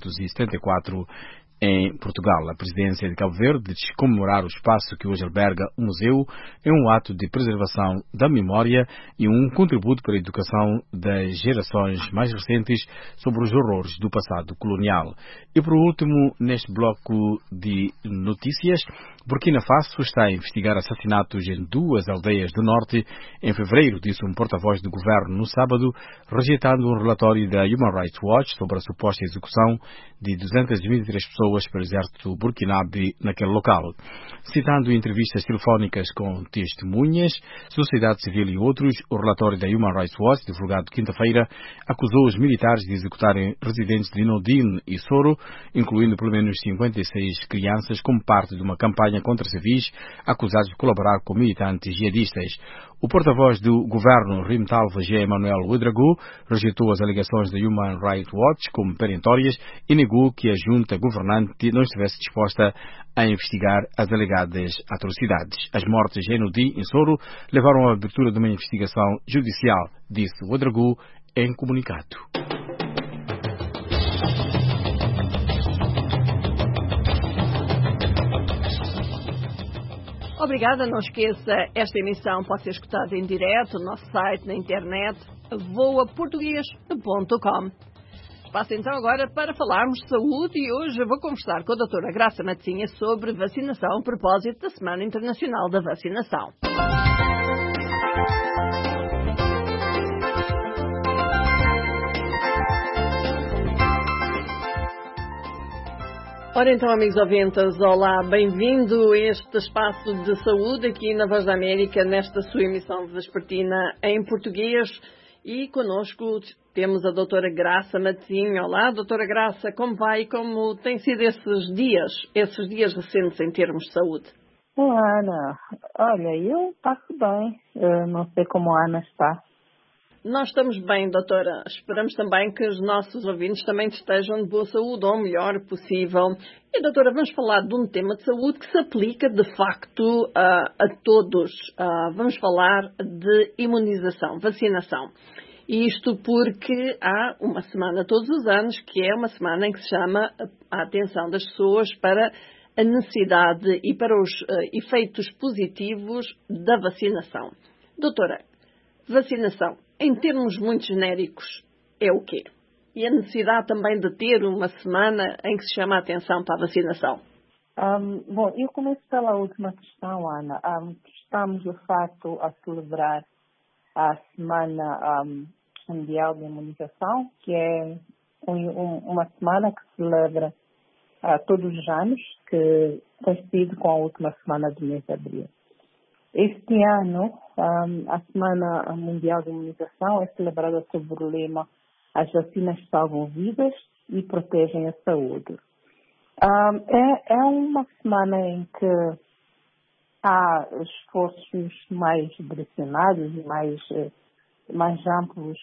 1974 em Portugal. A presidência de Cabo Verde diz comemorar o espaço que hoje alberga o museu é um ato de preservação da memória e um contributo para a educação das gerações mais recentes sobre os horrores do passado colonial. E por último, neste bloco de notícias, Burkina Faso está a investigar assassinatos em 2 aldeias do norte em fevereiro, disse um porta-voz do governo no sábado, rejeitando um relatório da Human Rights Watch sobre a suposta execução de 223 pessoas pelo exército burkinabé naquele local. Citando entrevistas telefónicas com testemunhas, sociedade civil e outros, o relatório da Human Rights Watch, divulgado quinta-feira, acusou os militares de executarem residentes de Nodine e Soro, incluindo pelo menos 56 crianças, como parte de uma campanha campanha contra civis acusados de colaborar com militantes jihadistas. O porta-voz do governo, Rimtalva G. Manuel Ouedraogo, rejeitou as alegações da Human Rights Watch como perentórias e negou que a junta governante não estivesse disposta a investigar as alegadas atrocidades. As mortes em Nudi, em Soro, levaram à abertura de uma investigação judicial, disse Ouedraogo em comunicado. Obrigada, não esqueça, esta emissão pode ser escutada em direto no nosso site, na internet, voaportugues.com. Passo então agora para falarmos de saúde e hoje eu vou conversar com a doutora Graça Matezinha sobre vacinação a propósito da Semana Internacional da Vacinação. Ora então, amigos ouvintes, olá, bem-vindo a este espaço de saúde aqui na Voz da América, nesta sua emissão vespertina em português. E connosco temos a doutora Graça Matezinha. Olá, doutora Graça, como vai? Como têm sido esses dias recentes em termos de saúde? Olá, Ana. Olha, eu passo bem. Não sei como a Ana está. Nós estamos bem, doutora. Esperamos também que os nossos ouvintes também estejam de boa saúde, ou o melhor possível. E, doutora, vamos falar de um tema de saúde que se aplica, de facto, a todos. Vamos falar de imunização, vacinação. E isto porque há uma semana todos os anos, que é uma semana em que se chama a atenção das pessoas para a necessidade e para os efeitos positivos da vacinação. Doutora, vacinação, em termos muito genéricos, é o quê? E a necessidade também de ter uma semana em que se chama a atenção para a vacinação? Bom, eu começo pela última questão, Ana. Estamos, de facto, a celebrar a Semana Mundial de Imunização, que é uma semana que se celebra todos os anos, que coincide com a última semana do mês de abril. Este ano, a Semana Mundial de Imunização é celebrada sob o lema "As vacinas salvam vidas e protegem a saúde". É uma semana em que há esforços mais direcionados e mais amplos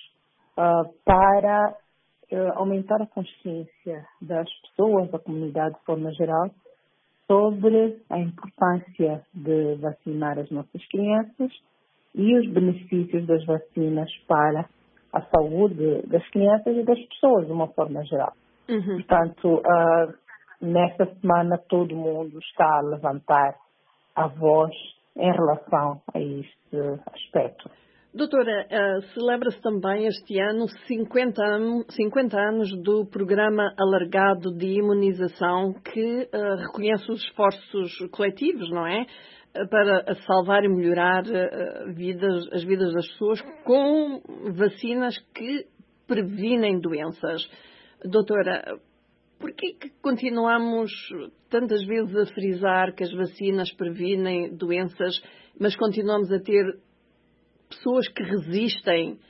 para aumentar a consciência das pessoas, da comunidade de forma geral, sobre a importância de vacinar as nossas crianças e os benefícios das vacinas para a saúde das crianças e das pessoas, de uma forma geral. Portanto, nesta semana todo mundo está a levantar a voz em relação a este aspecto. Doutora, celebra-se também este ano 50 anos do Programa Alargado de Imunização que reconhece os esforços coletivos, não é? Para salvar e melhorar as vidas das pessoas com vacinas que previnem doenças. Doutora, por que continuamos tantas vezes a frisar que as vacinas previnem doenças, mas continuamos a ter pessoas que resistem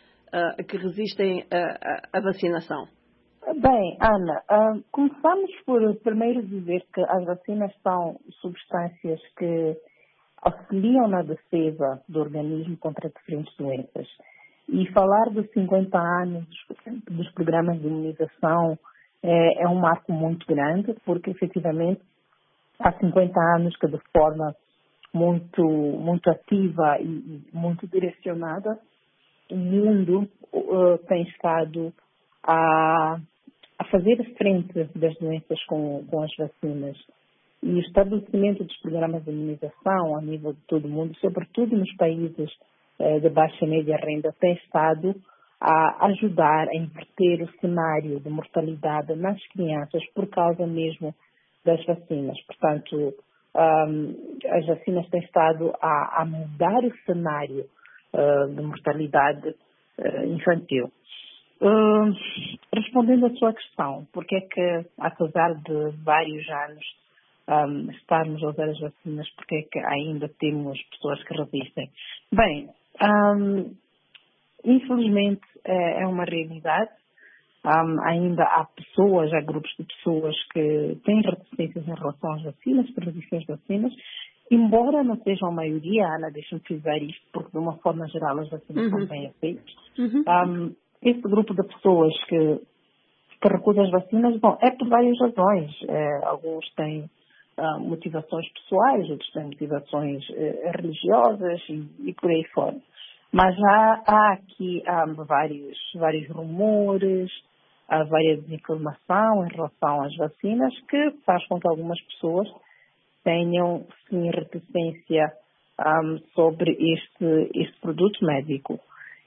à vacinação? Bem, Ana, começamos por primeiro dizer que as vacinas são substâncias que auxiliam na defesa do organismo contra diferentes doenças. E falar dos 50 anos dos programas de imunização é um marco muito grande, porque efetivamente há 50 anos que de forma muito ativa e muito direcionada, o mundo tem estado a fazer frente das doenças com as vacinas. E o estabelecimento dos programas de imunização a nível de todo o mundo, sobretudo nos países de baixa e média renda, tem estado a ajudar a inverter o cenário de mortalidade nas crianças por causa mesmo das vacinas. Portanto, as vacinas têm estado a mudar o cenário de mortalidade infantil. Respondendo à sua questão, porque é que, apesar de vários anos estarmos a usar as vacinas, porque é que ainda temos pessoas que resistem? Bem, infelizmente é uma realidade. Ainda há pessoas, há grupos de pessoas que têm reticências em relação às vacinas, por resistência às vacinas, embora não sejam a maioria, Ana, deixa-me frisar isto, porque de uma forma geral as vacinas são bem aceitas. Esse grupo de pessoas que recusam as vacinas, bom, é por várias razões. Alguns têm motivações pessoais, outros têm motivações religiosas e por aí fora. Mas há aqui vários rumores, há várias desinformação em relação às vacinas que faz com que algumas pessoas tenham, sim, reticência sobre este produto médico.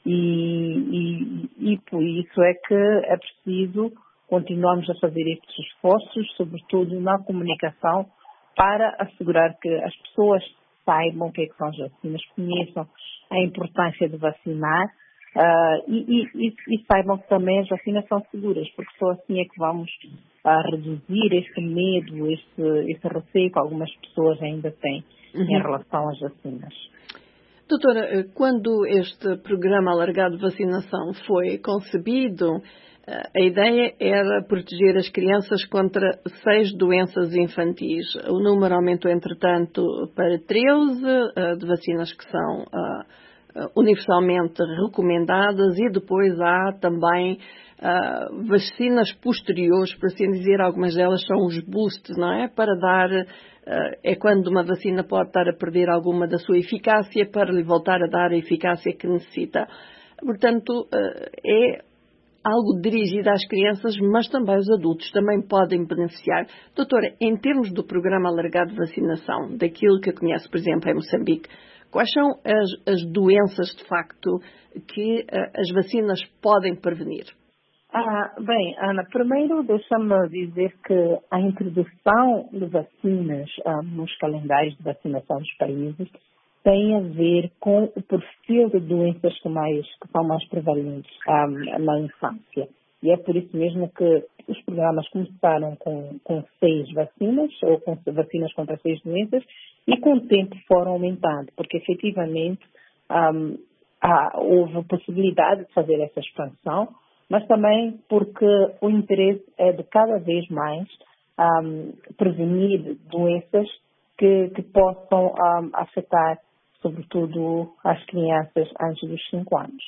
E por isso é que é preciso continuarmos a fazer estes esforços, sobretudo na comunicação, para assegurar que as pessoas saibam o que são as vacinas, conheçam a importância de vacinar e saibam que também as vacinas são seguras, porque só assim é que vamos reduzir este medo, este receio que algumas pessoas ainda têm em relação às vacinas. Doutora, quando este programa alargado de vacinação foi concebido, a ideia era proteger as crianças contra 6 doenças infantis. O número aumentou, entretanto, para 13 de vacinas que são universalmente recomendadas e depois há também vacinas posteriores, por assim dizer, algumas delas são os boosts, não é? Para dar, é quando uma vacina pode estar a perder alguma da sua eficácia para lhe voltar a dar a eficácia que necessita. Portanto, é algo dirigido às crianças, mas também os adultos também podem beneficiar. Doutora, em termos do programa alargado de vacinação, daquilo que conhece, por exemplo, em Moçambique, quais são as doenças, de facto, que as vacinas podem prevenir? Bem, Ana, primeiro deixa-me dizer que a introdução de vacinas nos calendários de vacinação dos países tem a ver com o perfil de doenças que são mais prevalentes na infância. E é por isso mesmo que os programas começaram com 6 vacinas, ou com vacinas contra 6 doenças, e com o tempo foram aumentando, porque efetivamente houve a possibilidade de fazer essa expansão, mas também porque o interesse é de cada vez mais prevenir doenças que possam afetar sobretudo as crianças antes dos 5 anos.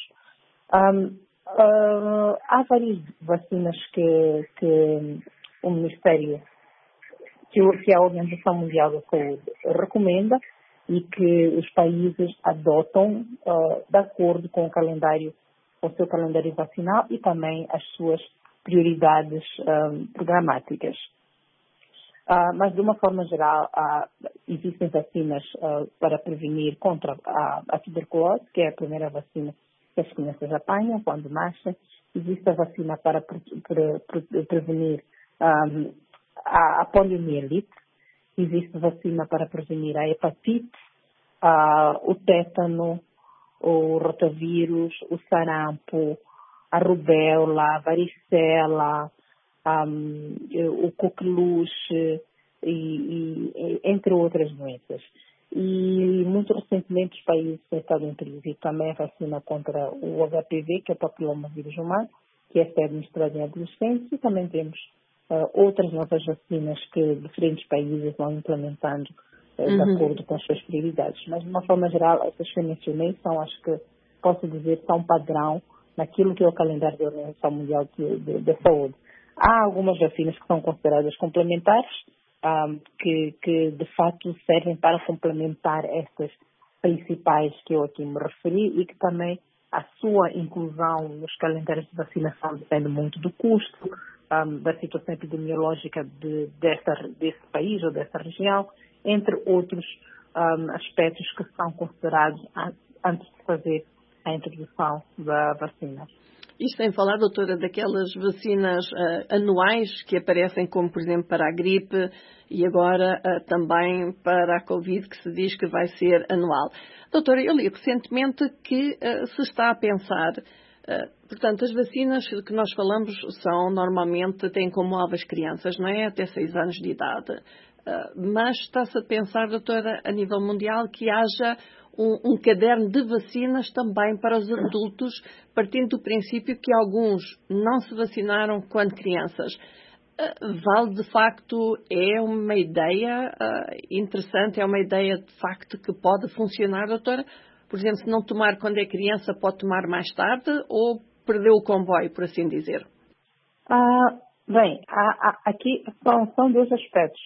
Há várias vacinas que o Ministério, que a Organização Mundial da Saúde recomenda e que os países adotam de acordo com o seu calendário vacinal e também as suas prioridades programáticas. Mas, de uma forma geral, existem vacinas para prevenir contra a tuberculose, que é a primeira vacina que as crianças apanham quando nascem. Existe a vacina para prevenir a poliomielite. Existe vacina para prevenir a hepatite, o tétano, o rotavírus, o sarampo, a rubéola, a varicela, o coqueluche, entre outras doenças. E muito recentemente os países têm estado a introduzir também a vacina contra o HPV, que é o papilomavírus humano, que esta é administrada em adolescentes, e também temos outras novas vacinas que diferentes países vão implementando de acordo com as suas prioridades. Mas, de uma forma geral, essas que eu mencionei são, acho que posso dizer, são padrão naquilo que é o calendário da Organização Mundial da Saúde. Há algumas vacinas que são consideradas complementares, que de facto servem para complementar estas principais que eu aqui me referi e que também a sua inclusão nos calendários de vacinação depende muito do custo, da situação epidemiológica desse país ou dessa região, entre outros aspectos que são considerados antes de fazer a introdução da vacina. Isto sem falar, doutora, daquelas vacinas anuais que aparecem, como por exemplo para a gripe e agora também para a Covid, que se diz que vai ser anual. Doutora, eu li recentemente que se está a pensar, portanto, as vacinas que nós falamos normalmente têm como alvo as crianças, não é? Até 6 anos de idade. Mas está-se a pensar, doutora, a nível mundial, que haja um caderno de vacinas também para os adultos, partindo do princípio que alguns não se vacinaram quando crianças. Vale, de facto, é uma ideia interessante, é uma ideia, de facto, que pode funcionar, doutora? Por exemplo, se não tomar quando é criança, pode tomar mais tarde ou perdeu o comboio, por assim dizer? Bem, aqui são dois aspectos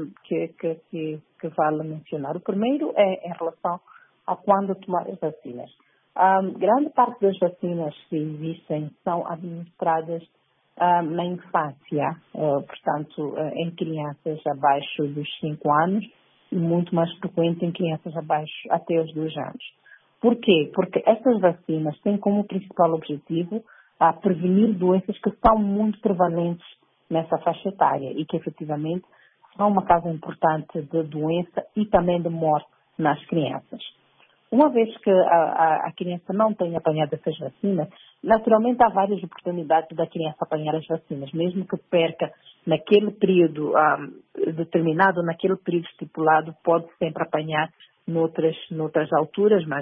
que vale mencionar. O primeiro é em relação a quando tomar as vacinas. Grande parte das vacinas que existem são administradas na infância, portanto, em crianças abaixo dos 5 anos e muito mais frequente em crianças abaixo até os 2 anos. Por quê? Porque estas vacinas têm como principal objetivo prevenir doenças que são muito prevalentes nessa faixa etária e que efetivamente são uma causa importante de doença e também de morte nas crianças. Uma vez que a criança não tem apanhado essas vacinas, naturalmente há várias oportunidades da criança apanhar as vacinas, mesmo que perca naquele período determinado, naquele período estipulado, pode sempre apanhar noutras alturas, mas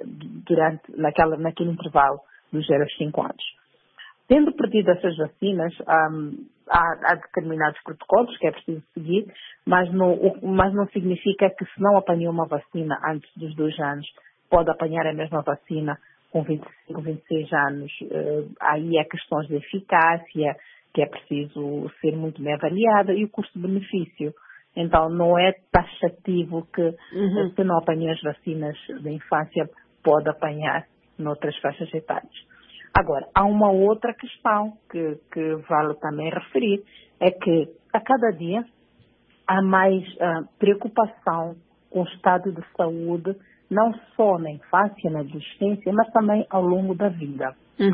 naquele intervalo dos 0 aos 5 anos. Tendo perdido essas vacinas, há determinados protocolos que é preciso seguir, mas não significa que se não apanhou uma vacina antes dos 2 anos, pode apanhar a mesma vacina com 25, 26 anos. Aí há questões de eficácia, que é preciso ser muito bem avaliada, e o custo-benefício. Então, não é taxativo que se não apanhou as vacinas da infância, pode apanhar noutras faixas etárias. Agora, há uma outra questão que vale também referir, é que a cada dia há mais preocupação com o estado de saúde, não só na infância, na adolescência, mas também ao longo da vida.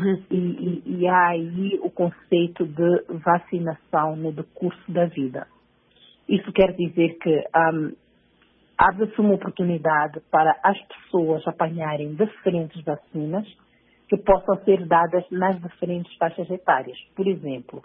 E há aí o conceito de vacinação no decurso da vida. Isso quer dizer que abre-se uma oportunidade para as pessoas apanharem diferentes vacinas que possam ser dadas nas diferentes faixas etárias. Por exemplo,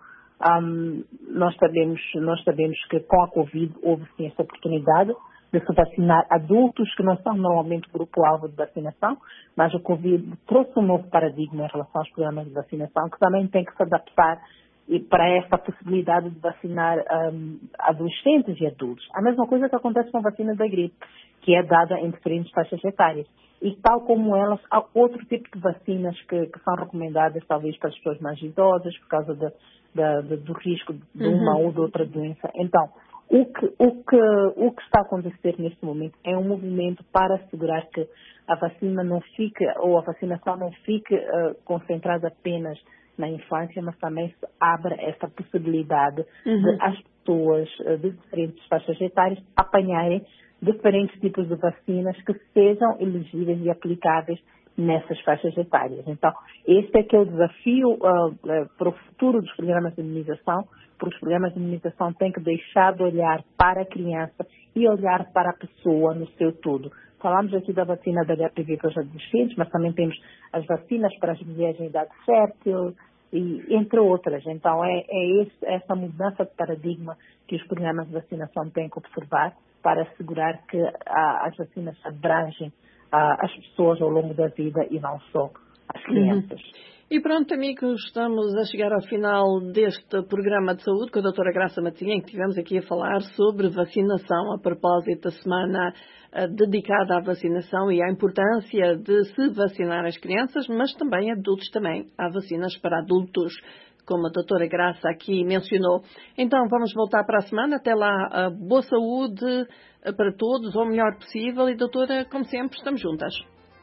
nós sabemos que com a Covid houve sim essa oportunidade de se vacinar adultos que não são normalmente grupo-alvo de vacinação, mas o Covid trouxe um novo paradigma em relação aos programas de vacinação que também tem que se adaptar para essa possibilidade de vacinar adolescentes e adultos. A mesma coisa que acontece com a vacina da gripe, que é dada em diferentes faixas etárias. E tal como elas, há outro tipo de vacinas que são recomendadas talvez para as pessoas mais idosas por causa do risco de uma ou de outra doença. Então, o que está a acontecer neste momento é um movimento para assegurar que a vacina não fique, ou a vacinação não fique concentrada apenas na infância, mas também se abre essa possibilidade de as pessoas de diferentes faixas etárias apanharem diferentes tipos de vacinas que sejam elegíveis e aplicáveis nessas faixas etárias. Então, este é que é o desafio para o futuro dos programas de imunização, porque os programas de imunização têm que deixar de olhar para a criança e olhar para a pessoa no seu todo. Falamos aqui da vacina da HPV para os adolescentes, mas também temos as vacinas para as mulheres em idade fértil, e entre outras. Então, essa mudança de paradigma que os programas de vacinação têm que observar para assegurar que as vacinas abrangem as pessoas ao longo da vida e não só as crianças. E pronto, amigos, estamos a chegar ao final deste programa de saúde com a doutora Graça Matosinha, em que estivemos aqui a falar sobre vacinação a propósito da semana dedicada à vacinação e à importância de se vacinar as crianças, mas também adultos também. Há vacinas para adultos, como a doutora Graça aqui mencionou. Então, vamos voltar para a semana. Até lá, boa saúde para todos, o melhor possível. E, doutora, como sempre, estamos juntas.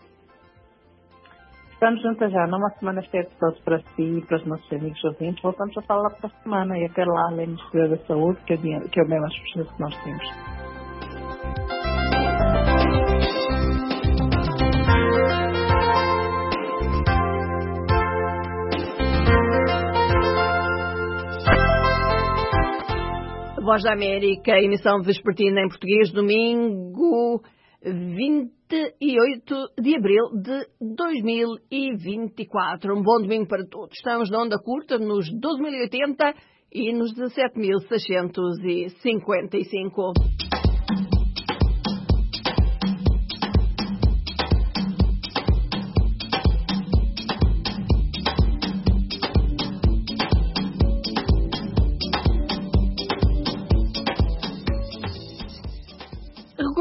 Estamos juntas já, numa semana cheia de saúde para si e para os nossos amigos ouvintes. Voltamos a falar para a semana e até lá, além de Ministério da Saúde, que é o mesmo as pessoas que nós temos. Voz da América, emissão vespertina em português, domingo 28 de abril de 2024. Um bom domingo para todos. Estamos na onda curta nos 12.080 e nos 17.655.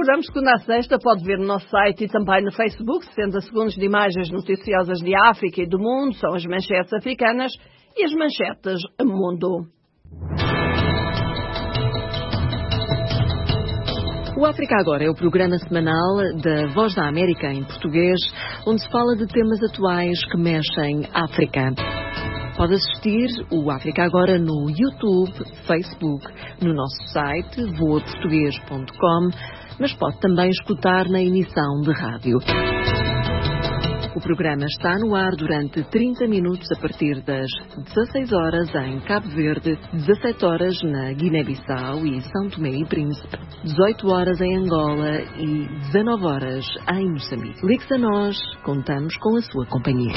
programa de segunda a sexta pode ver no nosso site e também no Facebook. 60 segundos de imagens noticiosas de África e do mundo. São as manchetes africanas e as manchetes mundo. O África Agora é o programa semanal da Voz da América em português, onde se fala de temas atuais que mexem África. Pode assistir o África Agora no YouTube, Facebook, no nosso site voaportugues.com, mas pode também escutar na emissão de rádio. O programa está no ar durante 30 minutos a partir das 16 horas em Cabo Verde, 17 horas na Guiné-Bissau e São Tomé e Príncipe, 18 horas em Angola e 19 horas em Moçambique. Ligue-se a nós, contamos com a sua companhia.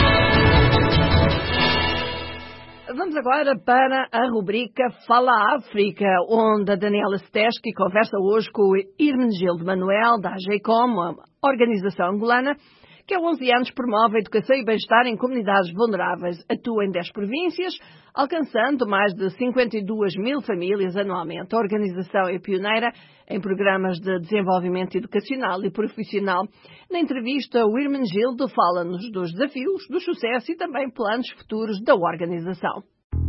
Vamos agora para a rubrica Fala África, onde a Daniela Steski conversa hoje com o Hermenegildo Manuel, da AGECOM, a organização angolana, que há 11 anos promove a educação e bem-estar em comunidades vulneráveis. Atua em 10 províncias, alcançando mais de 52 mil famílias anualmente. A organização é pioneira em programas de desenvolvimento educacional e profissional. Na entrevista, o Hermenegildo fala-nos dos desafios, do sucesso e também planos futuros da organização.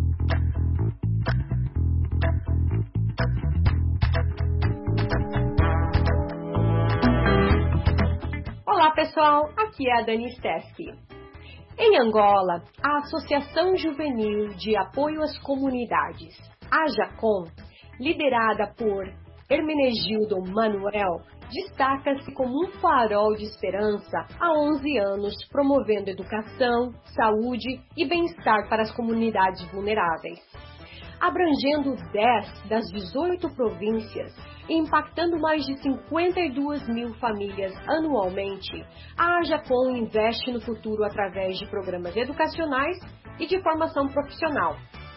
Olá pessoal, aqui é a Dani Steski. Em Angola, a Associação Juvenil de Apoio às Comunidades, AJACOM, liderada por Hermenegildo Manuel, destaca-se como um farol de esperança há 11 anos, promovendo educação, saúde e bem-estar para as comunidades vulneráveis. Abrangendo 10 das 18 províncias e impactando mais de 52 mil famílias anualmente, a AJACOM investe no futuro através de programas educacionais e de formação profissional.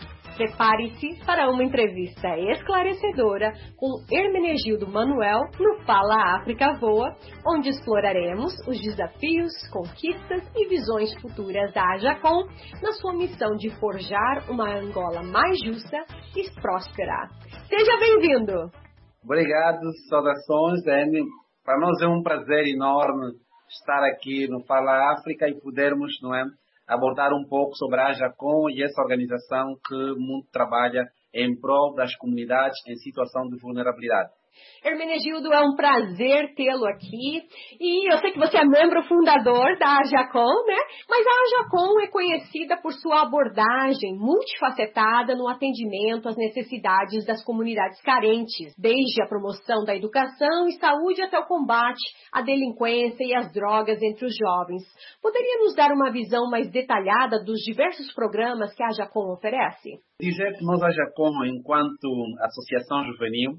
Prepare-se para uma entrevista esclarecedora com Hermenegildo Manuel no Fala África Voa, onde exploraremos os desafios, conquistas e visões futuras da AJACOM na sua missão de forjar uma Angola mais justa e próspera. Seja bem-vindo! Obrigado, saudações, Dani. Para nós é um prazer enorme estar aqui no Fala África e podermos, abordar um pouco sobre a AJACOM e essa organização que muito trabalha em prol das comunidades em situação de vulnerabilidade. Hermenegildo, é um prazer tê-lo aqui e eu sei que você é membro fundador da AJACOM, né? Mas a AJACOM é conhecida por sua abordagem multifacetada no atendimento às necessidades das comunidades carentes, desde a promoção da educação e saúde até o combate à delinquência e às drogas entre os jovens. Poderia nos dar uma visão mais detalhada dos diversos programas que a AJACOM oferece? Dizer que nós, a AJACOM, enquanto associação juvenil,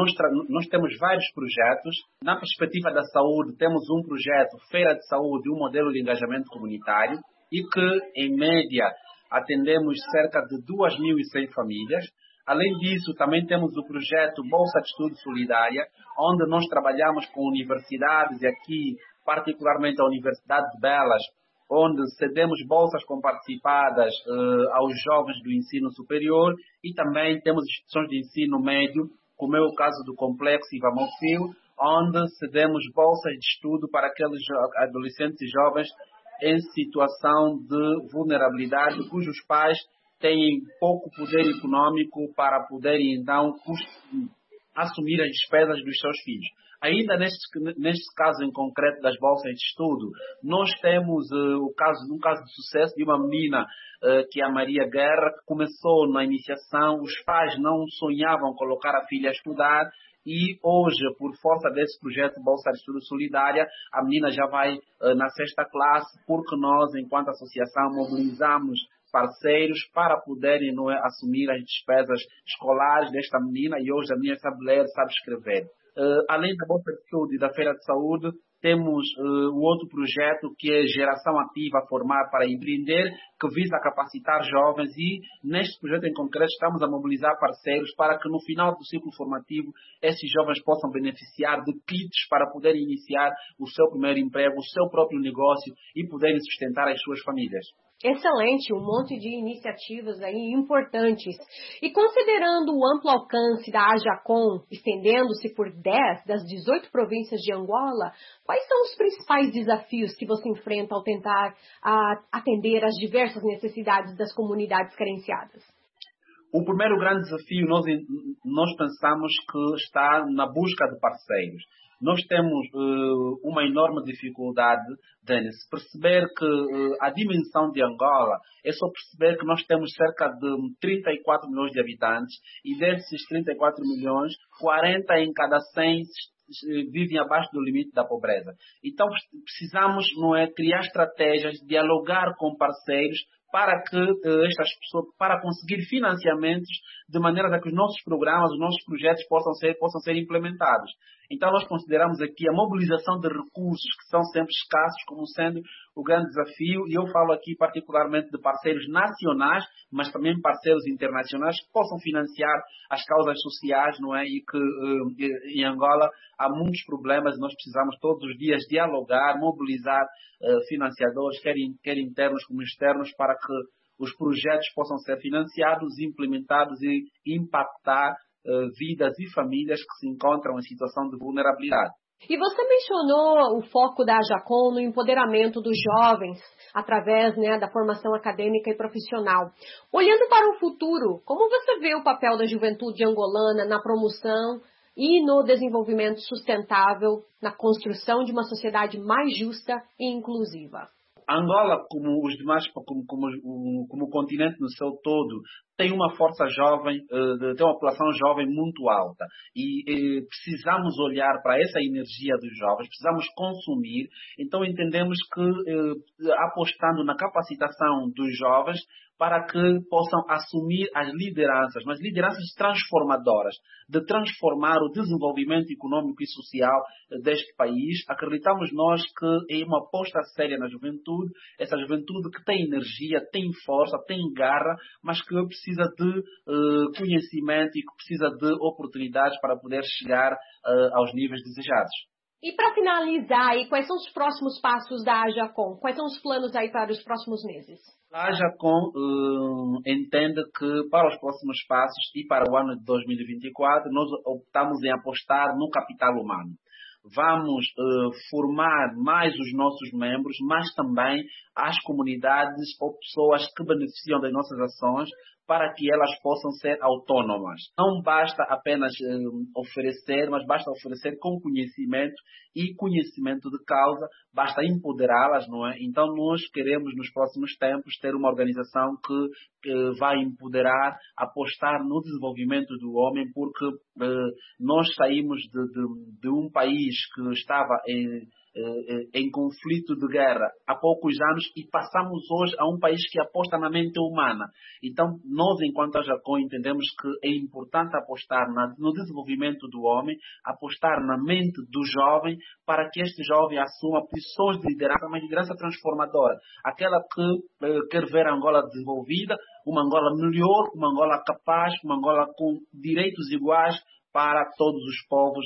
nós temos vários projetos. Na perspectiva da saúde, temos um projeto, Feira de Saúde, um modelo de engajamento comunitário, e que, em média, atendemos cerca de 2.100 famílias. Além disso, também temos o projeto Bolsa de Estudo Solidária, onde nós trabalhamos com universidades, e aqui, particularmente a Universidade de Belas, onde cedemos bolsas comparticipadas aos jovens do ensino superior, e também temos instituições de ensino médio, como é o caso do Complexo Ivamofil, onde cedemos bolsas de estudo para aqueles adolescentes e jovens em situação de vulnerabilidade, cujos pais têm pouco poder econômico para poderem, então, assumir as despesas dos seus filhos. Ainda neste caso em concreto das bolsas de estudo, nós temos um caso de sucesso de uma menina que é a Maria Guerra, que começou na iniciação, os pais não sonhavam colocar a filha a estudar e hoje, por força desse projeto Bolsa de Estudo Solidária, a menina já vai na 6ª classe, porque nós, enquanto associação, mobilizamos parceiros para poderem assumir as despesas escolares desta menina, e hoje a menina sabe ler, sabe escrever. Além da Bolsa de Estudo e da Feira de Saúde, Temos o outro projeto que é Geração Ativa Formar para Empreender, que visa capacitar jovens, e neste projeto em concreto estamos a mobilizar parceiros para que no final do ciclo formativo esses jovens possam beneficiar de kits para poderem iniciar o seu primeiro emprego, o seu próprio negócio e poderem sustentar as suas famílias. Excelente, um monte de iniciativas aí importantes. E considerando o amplo alcance da AJACOM, estendendo-se por 10 das 18 províncias de Angola, quais são os principais desafios que você enfrenta ao tentar atender às diversas necessidades das comunidades carenciadas? O primeiro grande desafio nós pensamos que está na busca de parceiros. Nós temos uma enorme dificuldade, Denis, perceber que a dimensão de Angola é só perceber que nós temos cerca de 34 milhões de habitantes e desses 34 milhões, 40 em cada 100 vivem abaixo do limite da pobreza. Então precisamos, criar estratégias, dialogar com parceiros para que estas pessoas, para conseguir financiamentos de maneira a que os nossos programas, os nossos projetos possam ser implementados. Então nós consideramos aqui a mobilização de recursos que são sempre escassos como sendo o grande desafio, e eu falo aqui particularmente de parceiros nacionais, mas também parceiros internacionais que possam financiar as causas sociais, e que em Angola há muitos problemas e nós precisamos todos os dias dialogar, mobilizar financiadores, quer internos como externos, para que os projetos possam ser financiados, implementados e impactar vidas e famílias que se encontram em situação de vulnerabilidade. E você mencionou o foco da AJACOM no empoderamento dos jovens através da formação acadêmica e profissional. Olhando para o futuro, como você vê o papel da juventude angolana na promoção e no desenvolvimento sustentável, na construção de uma sociedade mais justa e inclusiva? Angola, como os demais, como o continente no seu todo, tem uma força jovem, tem uma população jovem muito alta, e precisamos olhar para essa energia dos jovens, precisamos consumir. Então entendemos que apostando na capacitação dos jovens para que possam assumir as lideranças, mas lideranças transformadoras, de transformar o desenvolvimento econômico e social deste país. Acreditamos nós que é uma aposta séria na juventude, essa juventude que tem energia, tem força, tem garra, mas que precisa de conhecimento e que precisa de oportunidades para poder chegar aos níveis desejados. E para finalizar, quais são os próximos passos da AJACOM? Quais são os planos aí para os próximos meses? A AJACOM entende que para os próximos passos e para o ano de 2024 nós optamos em apostar no capital humano. Vamos formar mais os nossos membros, mas também as comunidades ou pessoas que beneficiam das nossas ações, para que elas possam ser autônomas. Não basta apenas oferecer, mas basta oferecer com conhecimento e conhecimento de causa, basta empoderá-las, Então nós queremos nos próximos tempos ter uma organização que vai empoderar, apostar no desenvolvimento do homem, porque nós saímos de um país que estava em conflito de guerra há poucos anos e passamos hoje a um país que aposta na mente humana. Então, nós, enquanto AJACOM, entendemos que é importante apostar no desenvolvimento do homem, apostar na mente do jovem, para que este jovem assuma posições de liderança, uma liderança transformadora, aquela que quer ver a Angola desenvolvida, uma Angola melhor, uma Angola capaz, uma Angola com direitos iguais para todos os povos,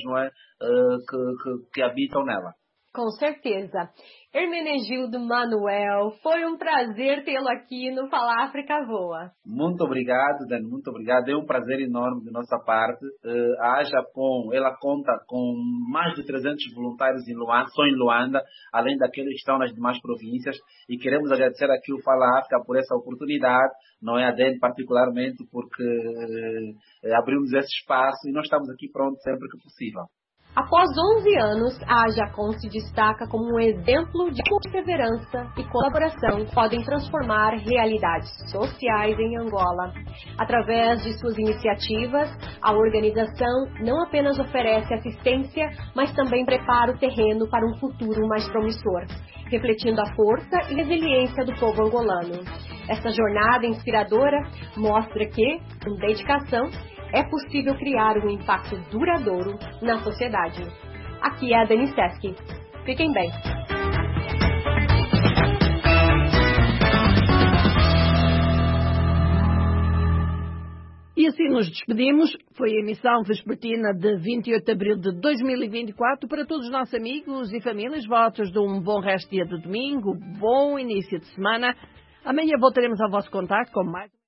que habitam nela. Com certeza. Hermenegildo Manuel, foi um prazer tê-lo aqui no Fala África Voa. Muito obrigado, Dani, muito obrigado. É um prazer enorme de nossa parte. A AJACOM, ela conta com mais de 300 voluntários só em Luanda, além daqueles que estão nas demais províncias, e queremos agradecer aqui o Fala África por essa oportunidade, a Dani particularmente, porque abrimos esse espaço e nós estamos aqui prontos sempre que possível. Após 11 anos, a AJACOM se destaca como um exemplo de perseverança e colaboração que podem transformar realidades sociais em Angola. Através de suas iniciativas, a organização não apenas oferece assistência, mas também prepara o terreno para um futuro mais promissor, refletindo a força e resiliência do povo angolano. Esta jornada inspiradora mostra que, com dedicação, é possível criar um impacto duradouro na sociedade. Aqui é a Dani Steski. Fiquem bem. E assim nos despedimos. Foi a emissão vespertina de 28 de abril de 2024. Para todos os nossos amigos e famílias, votos de um bom resto de dia de domingo, bom início de semana. Amanhã voltaremos ao vosso contacto com mais...